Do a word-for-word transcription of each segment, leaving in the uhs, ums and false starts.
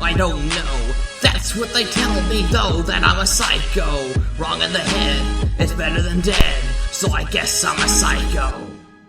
I don't know. That's what they tell me though, that I'm a psycho. Wrong in the head, it's better than dead, so I guess I'm a psycho.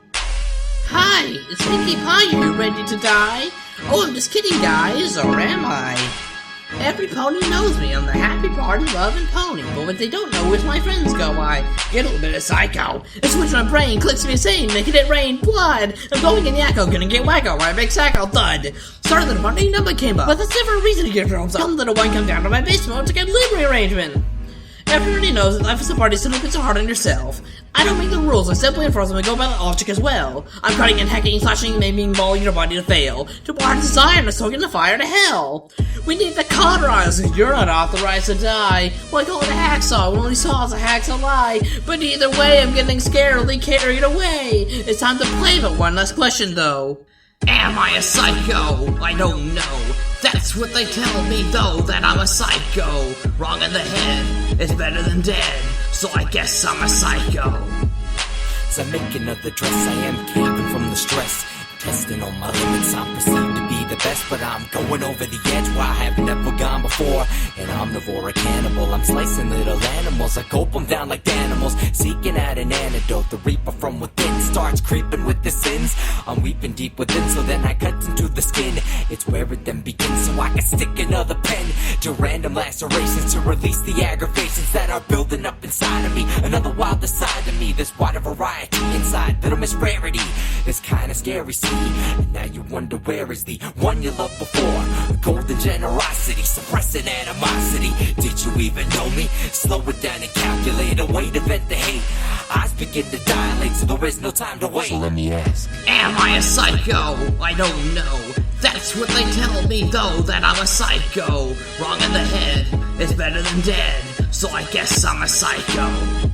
Hi, it's Pinkie Pie. You ready to die? Oh, I'm just kidding, guys, or am I? Every pony knows me. I'm the happy party loving pony. But what they don't know is my friends go. I get a little bit of psycho. I switch my brain, clicks me insane, making it rain blood. I'm going in yakko, gonna get wacko, right? Big sacco thud. Started the party, number came up. But that's never a reason to get drones up. Some little one come down to my basement to get livery arrangement. Everybody knows that life is a party, so don't get so hard on yourself. I don't make the rules, I simply enforce them and go by the logic as well. I'm cutting and hacking, slashing, maiming, mauling your body to fail. To water desire and stoking the fire to hell. We need to cauterize, you're not authorized to die. Well, I call it a hacksaw, when only saw is a hacksaw lie. But either way, I'm getting scarily carried away. It's time to play, but one last question though. Am I a psycho? I don't know. That's what they tell me though, that I'm a psycho. Wrong in the head, it's better than dead, so I guess I'm a psycho. As I make another dress, I am caving from the stress. Testing on my limits, I'm perceived to be the best, but I'm going over the edge where I have never gone before. An omnivore, a cannibal, I'm slicing little animals. I gulp them down like animals, seeking out an antidote. The reaper from within starts creeping with the sins. I'm weeping deep within, so then I cut into the skin. It's where it then begins, so I can stick another pen to random lacerations to release the aggravations that are building up inside of me. Another wilder side of me, there's wider variety inside, little miss rarity. It's kinda scary, see. And now you wonder where is the one you loved before. Golden generosity, suppressing animosity. Did you even know me? Slow it down and calculate a way to vent the hate. Eyes begin to dilate, so there is no time to wait. So let me ask, am I a psycho? I don't know. That's what they tell me though, that I'm a psycho. Wrong in the head, it's better than dead, so I guess I'm a psycho.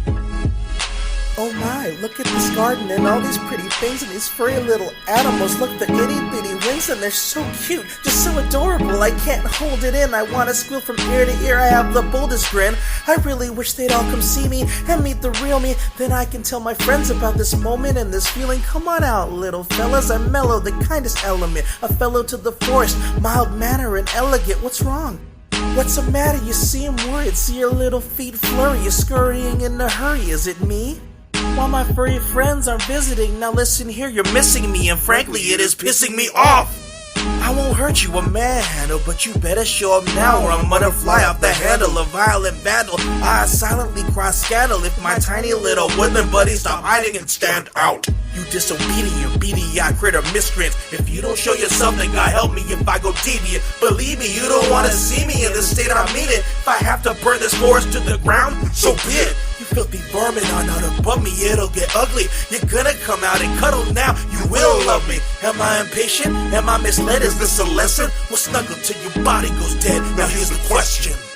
Oh my, look at this garden and all these pretty things and these furry little animals. Look, the itty bitty wings and they're so cute, just so adorable. I can't hold it in, I wanna squeal from ear to ear. I have the boldest grin. I really wish they'd all come see me and meet the real me. Then I can tell my friends about this moment and this feeling. Come on out, little fellas, I'm mellow, the kindest element. A fellow to the forest, mild manner and elegant. What's wrong? What's the matter? You seem worried, see your little feet flurry. You're scurrying in a hurry, is it me? While my furry friends are visiting, now listen here, you're missing me, and frankly it is pissing me off. I won't hurt you, a manhandle, but you better show up now or I'm gonna fly off the handle, a violent vandal. I silently cry scandal if my tiny little woodland buddies stop hiding and stand out. You disobedient, beady-eyed critter miscreants. If you don't show yourself, then God help me if I go deviant. Believe me, you don't wanna see me in this state, I mean it. If I have to burn this forest to the ground, so be it. You filthy vermin are not above me, it'll get ugly. You're gonna come out and cuddle now, you will love me. Am I impatient? Am I misled? Is this a lesson? Well, snuggle till your body goes dead. Now here's the question.